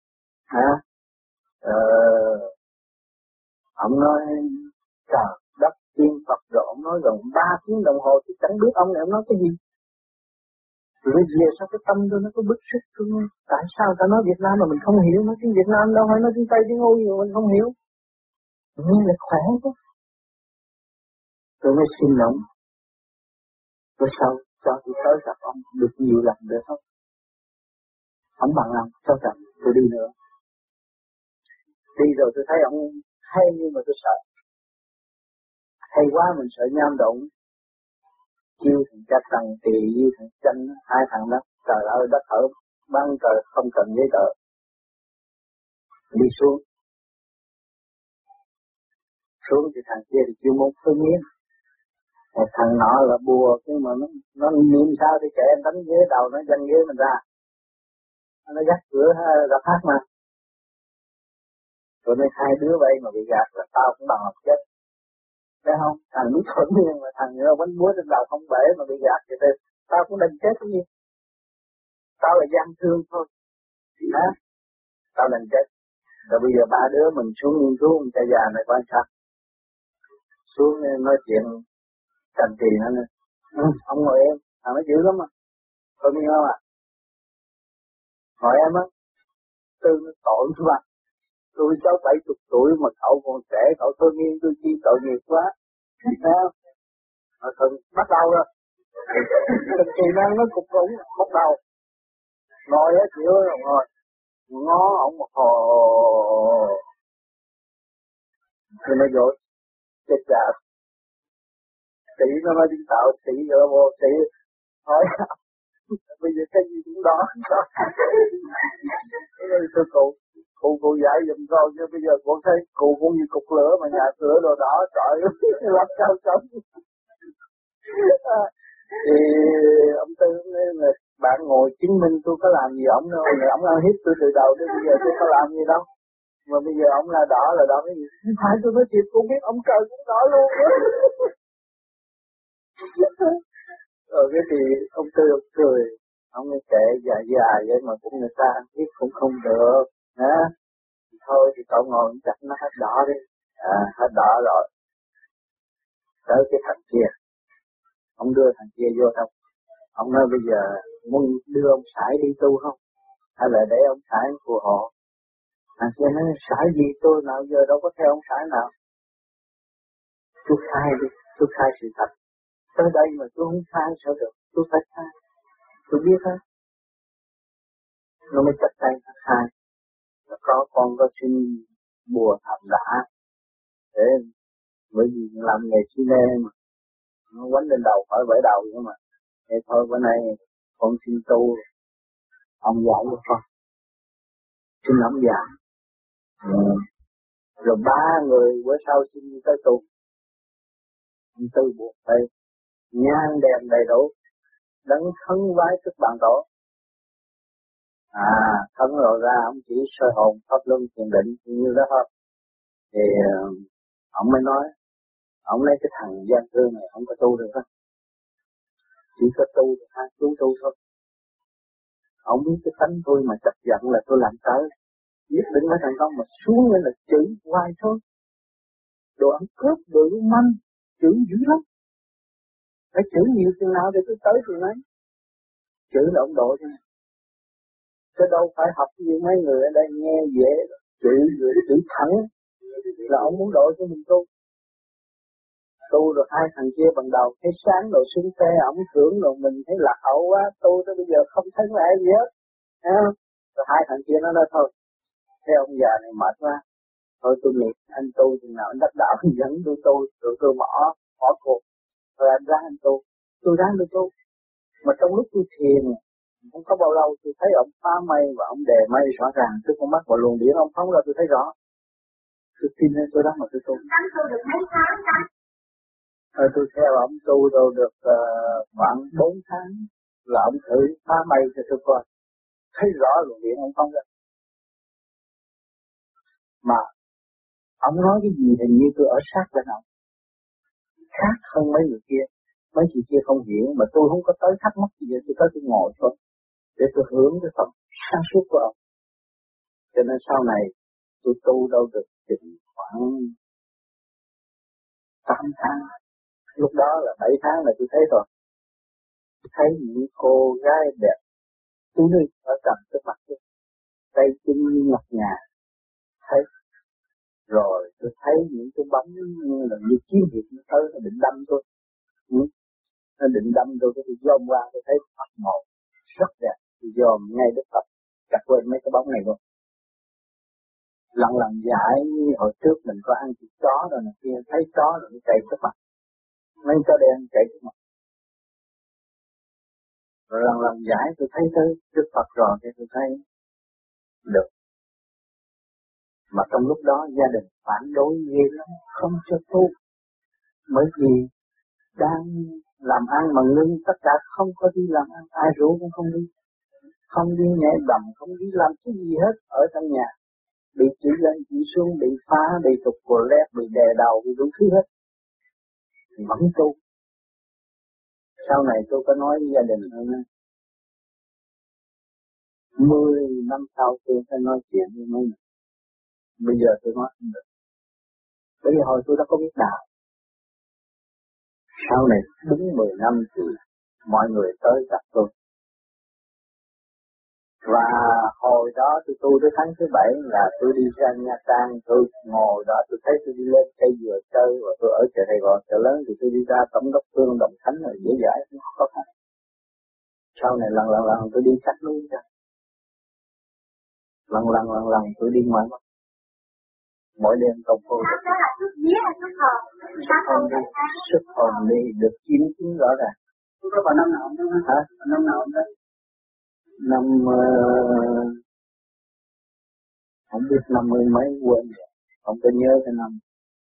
Ông nói trời đất tiên Phật rồi ông nói gần 3 tiếng đồng hồ tôi chẳng biết ông này ông nói cái gì. Rồi về sao cái tâm tôi nó có bức xúc tôi nghe. Tại sao ta nói Việt Nam mà mình không hiểu, nói tiếng Việt Nam đâu phải nói tiếng Tây tiếng Ôi mà mình không hiểu. Nghe là khỏe chứ. Tôi mới xin ông. Rồi sau cho tôi tới gặp ông được nhiều lần được không? Ông bằng lòng cho gặp tôi đi nữa. Đi rồi tôi thấy ông hay nhưng mà tôi sợ. Hay quá mình sợ nham động. Chiêu thằng cha Trần Tỳ với thằng Chanh, hai thằng đó, trời ơi đất ở ban trời không cần giấy tờ. Đi xuống thì thằng kia thì chuyên môn thương nhiên. Thằng nọ là bùa, nhưng mà nó niệm sao thì kệ anh đánh ghế đầu nó dâng ghế mình ra. Nó gắt cửa ra phát mà. Rồi nên hai đứa vậy mà bị gạt là tao cũng bằng học chết. Thấy không? Thằng biết thuận nhiên mà thằng nó bánh búa trên đầu không bể mà bị gạt vậy thì tao cũng đành chết cái gì. Tao là gian thương thôi. Hả? Tao đành chết. Rồi bây giờ ba đứa mình xuống nghiên cứu ông cha già này quan sát. Xuống nói chuyện Trần Kỳ nó nè. Ông ngồi em, thằng nó dữ lắm mà. Tôi biết không ạ? Ngồi em á. Tư nó tội chứ mà. Tôi 60-70 tuổi mà cậu còn trẻ, cậu thôi nghiên tôi chi tội nghiệp quá. Thấy không? Rồi bắt đầu rồi. Trần Kỳ nó cục rủng, bắt đầu. Ngồi á chịu rồi ngồi. Ngó ổng một hồ. Rồi nó dội. Chết chà. Sĩ nó nói đi tạo sĩ rồi vô sĩ. Hỏi bây giờ cái gì cũng đó. Thưa cụ dạy giùm con chứ bây giờ con thấy cụ cũng như cục lửa mà nhà cửa đồ đỏ trời làm sao sống. Thì ông Tư nói là bạn ngồi chứng minh tôi có làm gì ông đâu, ông ăn hiếp tôi từ đầu đến bây giờ tôi có làm gì đâu. Mà bây giờ ông là đỏ cái gì? Phải tôi nói thiệt cũng biết ông trời cũng đỏ luôn đó. Rồi cái thì ông Tư ông cười, ông ấy kệ dài vậy mà cũng người ta ăn hiếp cũng không được, hả? Thôi thì cậu ngồi chặt nó hết đỏ đi, hết đỏ rồi. Tới cái thằng kia, ông đưa thằng kia vô trong, ông nói bây giờ muốn đưa ông Sải đi tu không? Hay là để ông Sải phù hộ? Thằng kia nói Sải gì tôi nào giờ đâu có theo ông Sải nào. Tôi khai đi, tôi khai sự thật. Tới đây mà tôi không khai sao được, tôi phải khai. Tôi biết hết. Nó mới chặt tay khai. Có con có xin bùa thầm đã để bởi vì làm nghề xi mê mà nó quánh lên đầu khỏi bể đầu nữa mà. Thế thôi bữa nay con xin tu, ông dạy cho con, xin ông dạy. Rồi 3 người bữa sau xin đi tới tu. Ông Tư buộc tay, nhang đèn đầy đủ, đấng khấn vái trước bàn tổ. Thân lộ ra ông chỉ soi hồn pháp luân thiền định như đó thôi. Thì ông mới nói, ông lấy cái thằng gian thương này ông có tu được không? Chỉ có tu được ha, tu thôi. Ông biết cái tánh tôi mà chấp giận là tôi làm tới, nhất định phải thành công, mà xuống lên là chửi hoài thôi. Đồ ăn cướp, đồ lưu manh, chửi dữ lắm. Phải chửi nhiều chừng nào để tôi tới chừng ấy. Chửi là ông độ thôi. Chứ đâu phải học như mấy người ở đây nghe dễ, chửi thẳng là ông muốn độ cho mình tu. Tu rồi hai thằng kia bằng đầu thấy sáng rồi xuống xe ổng thưởng rồi mình thấy lạc hậu quá, tu tới bây giờ không thấy mẹ gì hết. Rồi hai thằng kia nó nói thôi, thế ông già này mệt quá, thôi tôi miệt anh tu chừng nào anh đắc đạo dẫn tôi tu, rồi tôi bỏ cuộc, rồi anh ra anh tu, tôi ra tôi tu. Mà trong lúc tôi thiền không có bao lâu tôi thấy ông phá mây và ông đè mây rõ ràng, tôi con mắt vào luồng điển ông phóng ra tôi thấy rõ. Tôi tin lên tôi đó mà tôi tu. Tôi được mấy tháng đó. Tôi theo ông tu rồi được khoảng 4 tháng là ông thử phá mây cho tôi coi, thấy rõ luồng điển ông phóng ra. Mà ông nói cái gì hình như tôi ở sát bên ông, khác hơn mấy người kia. Mấy người kia không hiểu, mà tôi không có tới thắc mắc gì vậy, tôi tới tôi ngồi thôi để tôi hưởng cái phần sáng suốt của ông. Cho nên sau này tôi tu đâu được chừng khoảng 8 tháng. Lúc đó là 7 tháng là tôi thấy rồi. Tôi thấy những cô gái đẹp tú nữ ở cầm trước mặt tôi, tay chân như ngọc ngà. Thấy rồi tôi thấy những cái bóng như là như chiến hiệp nó tới, nó định đâm tôi. Nó định đâm tôi dòm qua tôi thấy mặt màu rất đẹp, tôi dòm ngay Đức Phật, đặt quên mấy cái bóng này luôn. Lần giải hồi trước mình có ăn thịt chó rồi này kia, thấy chó rồi nó chạy trước mặt, mấy chó đen chạy trước mặt. Rồi lần giải tôi thấy tới Đức Phật rồi thì tôi thấy được. Mà trong lúc đó gia đình phản đối ghê lắm, không cho tu. Bởi vì đang làm ăn mà ngưng tất cả, không có đi làm ăn, ai rủ cũng không đi. Không đi nhảy đầm, không đi làm cái gì hết ở trong nhà. Bị chỉ lên chỉ xuống, bị phá, bị tục của lép, bị đè đầu, bị đủ thứ hết. Vẫn tu. Sau này tôi có nói với gia đình hơn, 10 năm sau tôi phải nói chuyện với mấy người. Bây giờ tôi nói không được. Bởi vì hồi tôi đã có biết đạo. Sau này đúng 10 năm thì mọi người tới gặp tôi. Và hồi đó tôi tu tới tháng thứ 7 là tôi đi ra Nha Trang, tôi ngồi đó tôi thấy tôi đi lên cây dừa chơi, và tôi ở chợ Sài Gòn, chợ lớn thì tôi đi ra Tổng đốc Phương, Đồng Khánh rồi dễ dãi, không có khó khăn. Sau này lần tôi đi cắt núi ra. Lần tôi đi ngoài Bắc. Mỗi đêm công phu. Đó là xuất vía hay xuất hồn? Xuất hồn đi được 9 tiếng rõ ràng. Tôi có vào năm nào không? Hả? Năm nào không đấy? Năm không biết 50 mấy quên rồi, không có nhớ cái năm.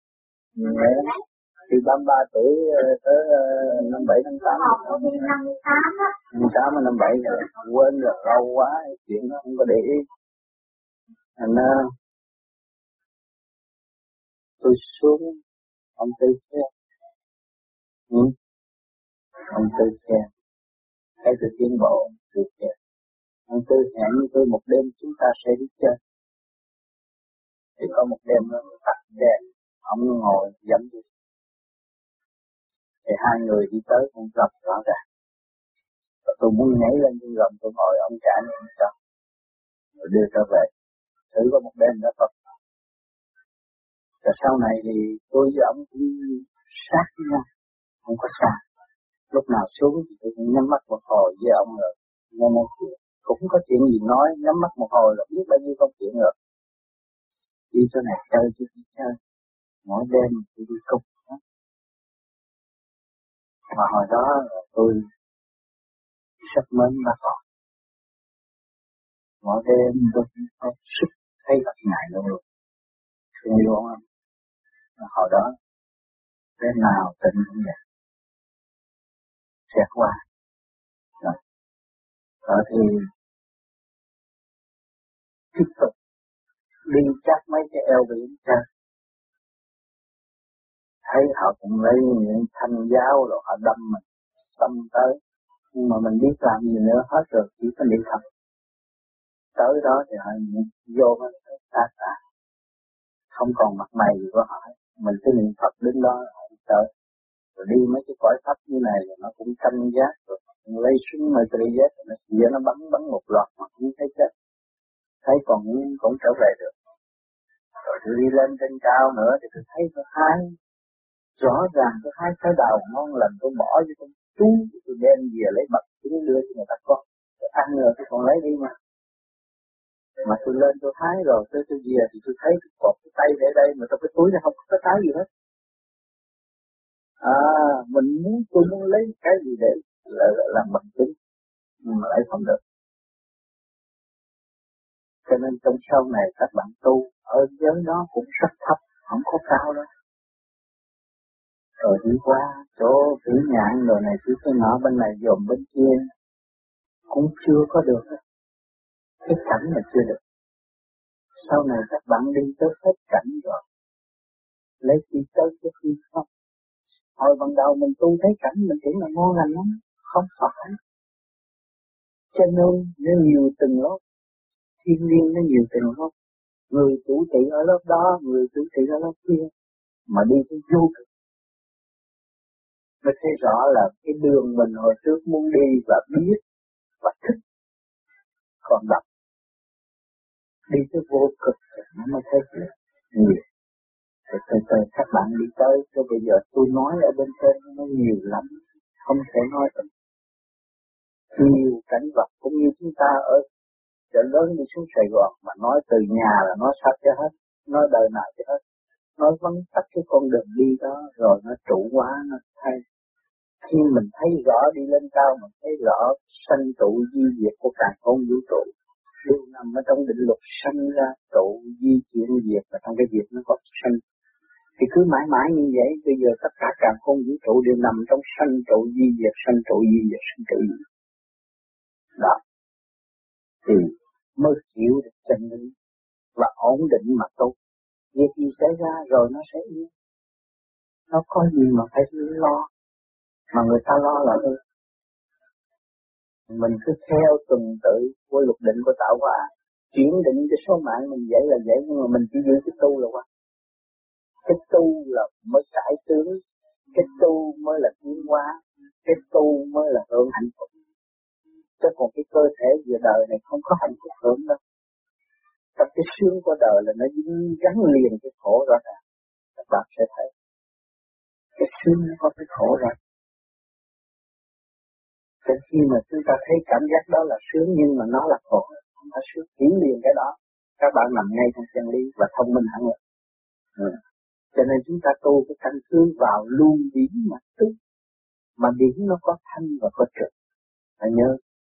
Từ 33 tuổi tới 57 năm 8. Tôi đi 58 á. 58 và 57 rồi, quên rồi, lâu quá, chuyện đó không có để ý. Thành tôi xuống, ông Tư xe. Ông Tư xe. Thấy tôi tiến bộ, tôi xe. Ông Tư hẹn với tôi một đêm chúng ta sẽ đi chơi. Thì có một đêm nó tắt đèn, ông ngồi dẫn tôi. Thì hai người đi tới con rập rõ ràng. Và tôi muốn nhảy lên con rập, tôi ngồi ông trả những rập. Rồi đưa trở về. Thử có một đêm đã Phật. Và sau này thì tôi với ông cũng sát với nhau, không có xa. Lúc nào xuống thì tôi cũng nhắm mắt một hồi với ông rồi nghe nói chuyện. Cũng có chuyện gì nói, nhắm mắt một hồi là biết bao nhiêu công chuyện rồi. Đi chỗ này chơi, chứ đi chơi. Mỗi đêm tôi đi cùng. Mà hồi đó tôi rất mến bác Phật. Mỗi đêm tôi có sức thấy gặp Ngài luôn. Thương yêu ông. Hồi đó đêm nào tỉnh cũng vậy. Sẽ qua. Rồi. Thì tiếp tục đi chắc mấy cái eo biển chắc thấy họ cũng lấy những thanh giáo rồi họ đâm mình xông tới, nhưng mà mình biết làm gì nữa, hết rồi chỉ có niệm Phật. Tới đó thì họ vô mình ta không còn mặt mày gì của họ, mình cứ niệm Phật đứng đó họ tới. Rồi đi mấy cái cõi thấp như này nó cũng canh giác, rồi lấy súng mà tùy giác, nó xỉa nó bắn một loạt mà cũng thấy chết, thấy còn cũng trở về được. Rồi tôi đi lên trên cao nữa thì tôi thấy tôi hái, rõ ràng tôi hái trái đào ngon lành, tôi bỏ cho con chú, tôi đem về lấy bật trứng đưa cho người ta con, tôi ăn rồi tôi còn lấy đi mà tôi lên tôi hái rồi tôi về thì tôi thấy tôi cột cái tay để đây mà trong cái túi nó không có cái trái gì hết. Mình tôi muốn lấy cái gì để làm bằng chứng nhưng mà lại không được. Cho nên trong sau này các bạn tu ở giới đó cũng rất thấp, không có cao đâu. Rồi đi qua chỗ Vĩ Nhạn rồi này cứ cái nọ bên này dồn bên kia cũng chưa có được. Cái cảnh là chưa được. Sau này các bạn đi tới hết cảnh rồi, lấy gì tới cái khi không. Hồi ban đầu mình tu thấy cảnh mình tưởng là ngon lành lắm, không phải. Cho nên nó nhiều từng lớp, thiên nhiên nó nhiều từng lớp. Người chủ trị ở lớp đó, người chủ trị ở lớp kia, mà đi tới vô cực. Mới thấy rõ là cái đường mình hồi trước muốn đi và biết và thích, còn đọc. Đi tới vô cực thì nó mới thấy nhiều. Từ các bạn đi tới, cho bây giờ tôi nói ở bên trên nó nhiều lắm, không thể nói được. Nhiều cảnh vật cũng như chúng ta ở chợ lớn đi xuống Sài Gòn mà nói từ nhà là nói sạch cho hết, nói đời nào cho hết, nói vắn tắt cái con đường đi đó rồi nó trụ quá nó thay. Khi mình thấy rõ đi lên cao mình thấy rõ sanh trụ di diệt của cả không vũ trụ đều nằm ở trong định luật sanh ra trụ di chuyển diệt, và trong cái việc nó có sanh thì cứ mãi mãi như vậy. Bây giờ tất cả cả không vũ trụ đều nằm trong sanh trụ di diệt, sanh trụ di diệt, sanh trụ di diệt đó thì mới chịu được chân lý và ổn định mà tu. Việc gì xảy ra rồi nó sẽ yên, nó có gì mà phải lo, mà người ta lo là thôi. Mình cứ theo tuần tự của luật định của tạo hóa, chuyển định cái số mạng mình vậy là vậy, nhưng mà mình chỉ giữ cái tu là quan. Cái tu là mới cải tướng, cái tu mới là tiến hóa, cái tu mới là hưởng hạnh phúc. Chứ còn cái cơ thể giờ đời này không có hạnh phúc hưởng đâu. Trong cái xương của đời là nó gắn liền cái khổ rõ ràng. Các bạn sẽ thấy cái xương nó có cái khổ rồi. Cho khi mà chúng ta thấy cảm giác đó là sướng nhưng mà nó là khổ, không phải sướng, chỉ liền cái đó. Các bạn nằm ngay trong chân lý và thông minh hẳn rồi. Cho nên chúng ta tu cái căn cứ vào lưu điển mà tu. Mà điển nó có thanh và có trực. Phải nhớ.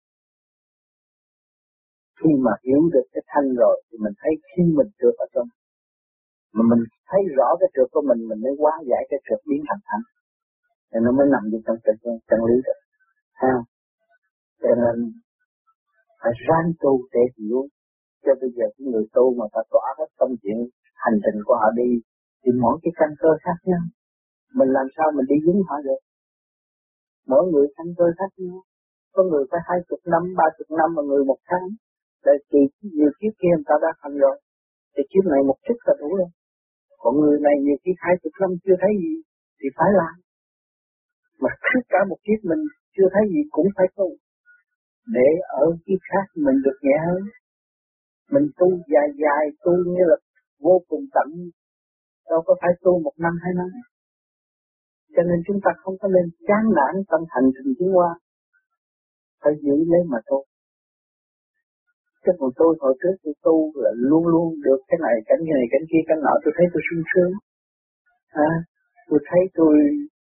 Khi mà hiểu được cái thanh rồi thì mình thấy khi mình trượt ở trong. Mà mình thấy rõ cái trượt của mình mới hóa giải cái trượt biến thành thanh. Thì nó mới nằm trong chân lý được. Ha. Cho nên phải ráng tu để hiểu. Cho bây giờ cái người tu mà ta tỏa hết công chuyện hành trình của họ đi thì mỗi cái căn cơ khác nhau. Mình làm sao mình đi giống họ được? Mỗi người căn cơ khác nhau. Có người phải 20 năm, 30 năm mà người 1 tháng. Để từ nhiều kiếp kia người ta đã thành rồi. Thì kiếp này một chút là đủ rồi. Còn người này nhiều kiếp 20 năm chưa thấy gì thì phải làm. Mà trước cả một kiếp mình chưa thấy gì cũng phải tu. Để ở kiếp khác mình được nhẹ hơn. Mình tu dài dài, tu như là vô cùng tận. Đâu có phải tu 1 năm 2 năm. Cho nên chúng ta không có nên chán nản trong hành trình tiến hóa. Phải giữ lấy mà tu. Chứ còn tôi hồi trước tôi tu là luôn luôn được cái này, cảnh kia, cảnh nọ. Tôi thấy tôi sung sướng. Tôi thấy tôi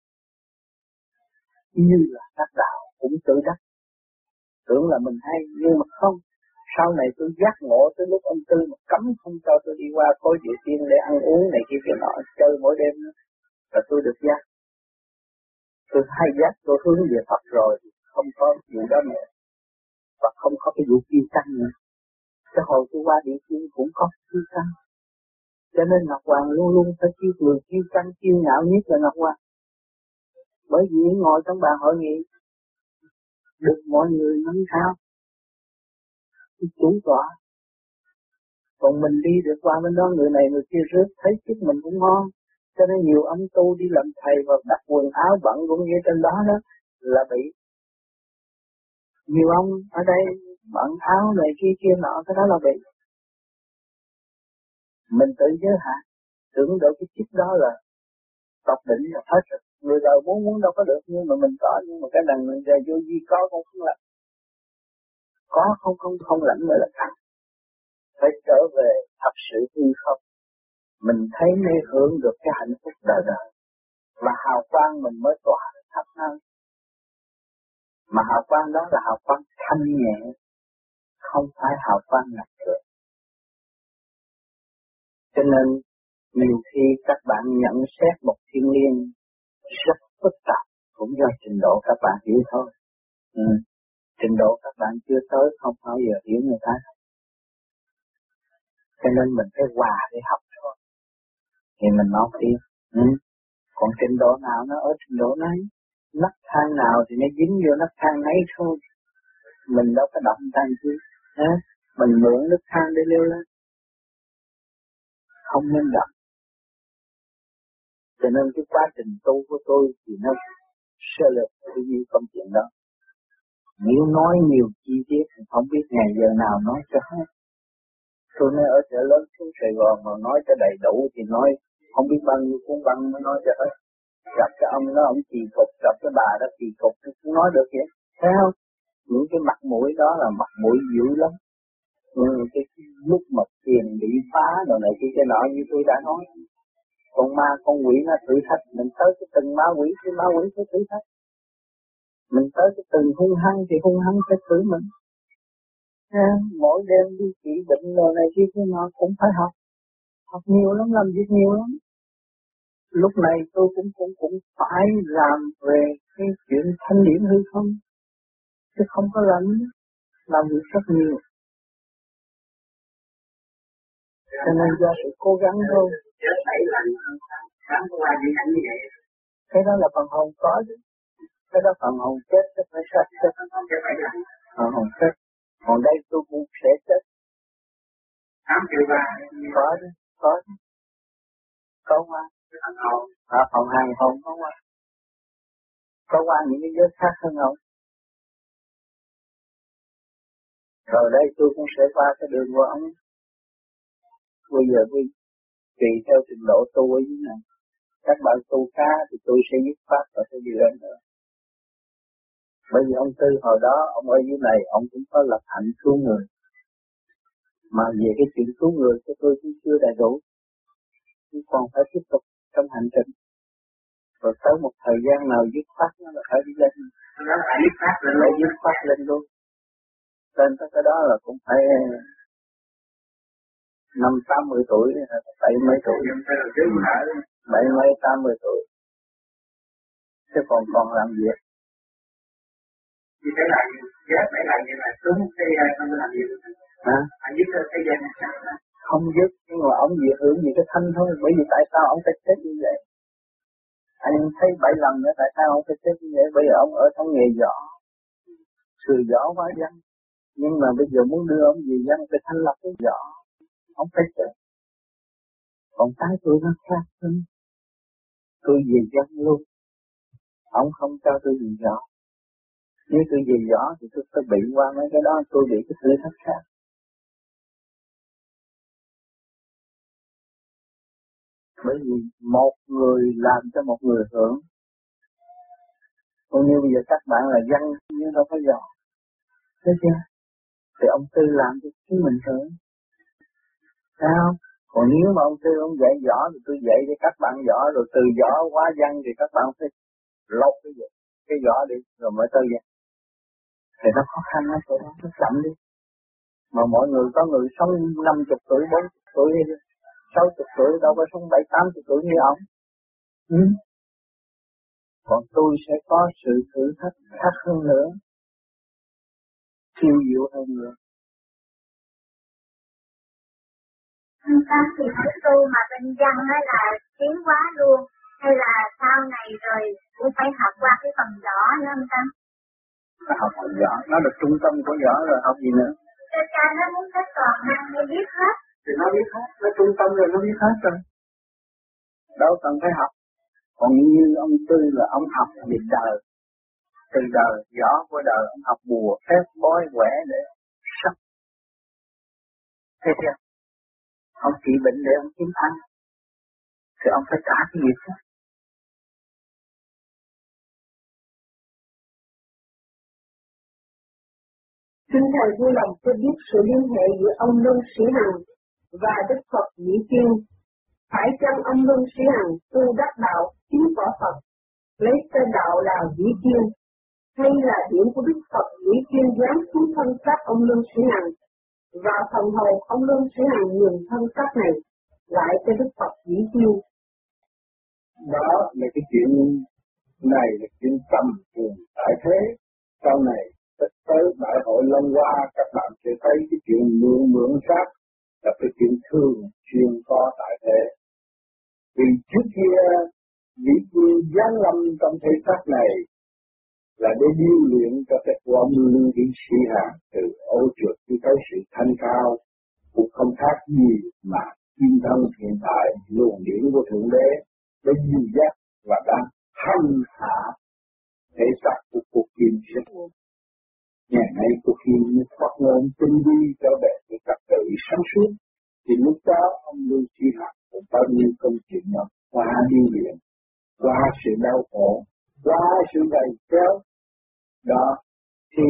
như là đắc đạo, cũng tự đắc. Tưởng là mình hay, nhưng mà không. Sau này tôi giác ngộ tới lúc ông Tư mà cấm không cho tôi đi qua khối địa tiên để ăn uống này kia nọ, chơi mỗi đêm là tôi được giác. Tôi hay giác, tôi hướng về Phật rồi, không có vụ đó nữa. Và không có cái vụ kia tăng nữa. Cái hồi tôi qua địa tiên cũng có kiêu căng. Cho nên Ngọc Hoàng luôn luôn phải chiêu người kiêu căng, kiêu ngạo nhất là Ngọc Hoàng. Bởi vì ngồi trong bàn hội nghị được mọi người nâng cao, chủ tọa. Còn mình đi được qua bên đó người này người kia rớt, thấy chút mình cũng ngon. Cho nên nhiều ông tu đi làm thầy và đặt quần áo bận cũng như trên đó đó là bị. Nhiều ông ở đây bận áo này kia kia nọ, cái đó là bị. Mình tự giới hạn, tưởng được cái chức đó là tột đỉnh là hết rồi. Người đời muốn đâu có được, nhưng mà mình có, nhưng mà cái đằng mình về vô gì có cũng không làm. Có không lãnh mới là khác. Phải trở về thật sự hư không. Mình thấy mới hưởng được cái hạnh phúc đời đời. Và hào quang mình mới tỏa thấp hơn. Mà hào quang đó là hào quang thanh nhẹ, không phải hào quang ngập trời. Cho nên nhiều khi các bạn nhận xét một thiên liêng rất phức tạp, cũng do trình độ các bạn hiểu thôi. Trình độ các bạn chưa tới không bao giờ hiểu người ta. Cho nên mình phải hòa để học thôi. Thì mình nói tiếp. Còn trình độ nào nó ở trình độ này, nấc thang nào thì nó dính vô nấc thang ấy thôi. Mình đâu có động tay chứ. Mình mượn nấc thang để leo lên. Không nên động. Cho nên cái quá trình tu của tôi thì nó sơ lược bao nhiêu công chuyện đó. Nếu nói nhiều chi tiết thì không biết ngày giờ nào nói cho hết. Tôi nói ở chợ lớn xuống Sài Gòn mà nói cho đầy đủ thì nói không biết bao nhiêu cuốn băng mới nói cho hết. Gặp cái ông đó ông kỳ cục, gặp cái bà đó kỳ cục, tôi cũng nói được vậy. Thấy không? Những cái mặt mũi đó là mặt mũi dữ lắm. Nhưng cái lúc mà tiền bị phá đồ này cái nọ như tôi đã nói. Con ma con quỷ nó thử thách, mình tới cái từng ma quỷ phải thử thách. Mình tới cái từng hung hăng thì hung hăng phải thử mình. Mỗi đêm đi trị bệnh rồi này kia nọ cũng phải học. Học nhiều lắm, làm việc nhiều lắm. Lúc này tôi cũng phải làm về cái chuyện thanh điển hư không, chứ không có làm việc rất nhiều. Cho nên do sự cố gắng thôi. Cái đó là phần hồn có chứ. Cái đó phần hồn chết chứ phải sát chết. Phần hồn chết. Còn đây tôi cũng sẽ chết. 8 triệu 3. Có chứ, có chứ. Có qua. Phần hàng hồn có qua. Có qua những cái giới khác hơn không? Rồi đây tôi cũng sẽ qua cái đường của ông. Bây giờ tùy theo trình độ tu ở dưới này. Các bạn tu khá thì tôi sẽ dứt phát và sẽ đi lên nữa. Bởi vì ông Tư hồi đó, ông ở dưới này, ông cũng có lập hạnh cứu người. Mà về cái chuyện cứu người của tôi cũng chưa đầy đủ. Tôi còn phải tiếp tục trong hành trình. Rồi tới một thời gian nào dứt phát nó là phải đi lên. Nó phải dứt phát lên luôn. Dứt phát lên luôn. Lên tới cái đó là cũng phải 50-80 tuổi, 70 mấy tuổi. 70 mấy 80 tuổi. Chứ còn làm việc. Thì phải làm chết, phải làm như là xuống cái không làm gì. Anh dứt cái gian này chắc là không dứt, nhưng mà ông gì hưởng gì cái thanh thôi. Bởi vì tại sao ông phải chết như vậy? Anh thấy 7 lần nữa tại sao ông phải chết như vậy? Bây giờ ông ở trong nghề võ, sườn võ hóa dân. Nhưng mà bây giờ muốn đưa ông về dân phải thành lập cái võ, ông phải chết. Còn cái tôi nó khác hơn. Tôi về dân luôn. Ông không cho tôi về võ. Nếu tôi về võ thì tôi phải bị qua mấy cái đó, tôi bị cái thử thách khác. Bởi vì một người làm cho một người hưởng. Còn như bây giờ các bạn là dân nhưng đâu có võ. Thấy chưa? Thì ông Tư làm cho chính mình hưởng. Sao? Còn nếu mà ông Tư ông dạy võ thì tôi dạy cho các bạn võ, rồi từ võ hóa dân thì các bạn phải lột cái võ đi rồi mới tới vậy. Thì nó khó khăn lắm, nó chậm đi. Mà mọi người có người sống 50 tuổi, 40 tuổi, 60 tuổi, đâu có sống 70-80 tuổi như ông. Còn tôi sẽ có sự thử thách khác hơn nữa, siêu diệu hơn nữa. Con thì mới tu mà bên dân á là tiến hóa luôn, hay là sau này rồi cũng phải học qua cái phần võ nữa không con? Nó học phần võ, nó được trung tâm của võ rồi học gì nữa? Cha nó muốn cái toàn năng nó biết hết. Thì nó biết hết, nó trung tâm rồi nó biết hết rồi. Đâu cần phải học. Còn như ông Tư là ông học việc đời. Từ đời, võ của đời, ông học bùa, phép, bói, quẻ để sắp. Thế chưa? Ông trị bệnh để ông kiếm ăn. Thì ông phải trả cái nghiệp đó. Xin Thầy vui lòng cho biết sự liên hệ giữa ông Luân Sĩ Hằng và Đức Phật Vĩ Tiên. Phải chăng ông Luân Sĩ Hằng tu đắc đạo chứng quả Phật, lấy tên đạo là Vĩ Tiên, hay là điểm của Đức Phật Vĩ Tiên giáng xuống thân xác ông Luân Sĩ Hằng, và phần hồn ông Luân Sĩ Hằng nhường thân xác này lại cho Đức Phật Vĩ Tiên? Đó là cái chuyện này là chuyện tầm thường tại thế. Sau này tới đại hội Long Hoa các bạn sẽ thấy cái chuyện mượn xác là cái chuyện thường xuyên có tại thế. Vì trước kia Vĩ Tiên giáng lâm trong thể xác này là để điêu luyện cho các ông Lưu Thị Sĩ Hằng từ ô trượt đi tới sự thanh cao, cũng không khác gì mà kim thân hiện tại luồng điển của Thượng Đế để dìu dắt và đang hành hạ thể xác của cuộc kim sinh. Ngày nay cuộc kim như thoát ngôn tinh vi trở về với trật tự sáng suốt, thì lúc đó ông Lưu Thị Hằng cũng bao nhiêu công chuyện đó qua điêu luyện, qua sự đau khổ, qua sự gầy kéo. Đó thì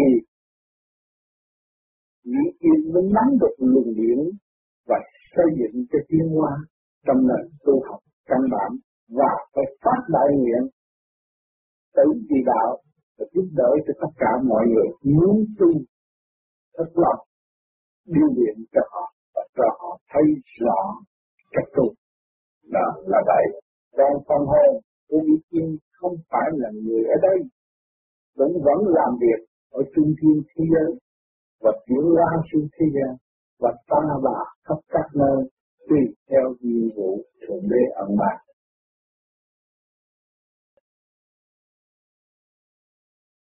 Vĩ Tiên mới nắm được luồng điển và xây dựng cái tiến hóa trong nền tu học căn bản và phải phát đại nguyện tự vì đạo và giúp đỡ cho tất cả mọi người muốn tu thật lòng điêu luyện cho họ và cho họ thấy rõ cách tu. Đó là vậy. Còn phần hồn của Vĩ Tiên không phải là người ở đây, cũng vẫn làm việc ở trung thiên thế giới và chuyển hóa xuống thế gian và ta bà khắp các nơi tùy theo nhiệm vụ Thượng Đế ẩn bàn.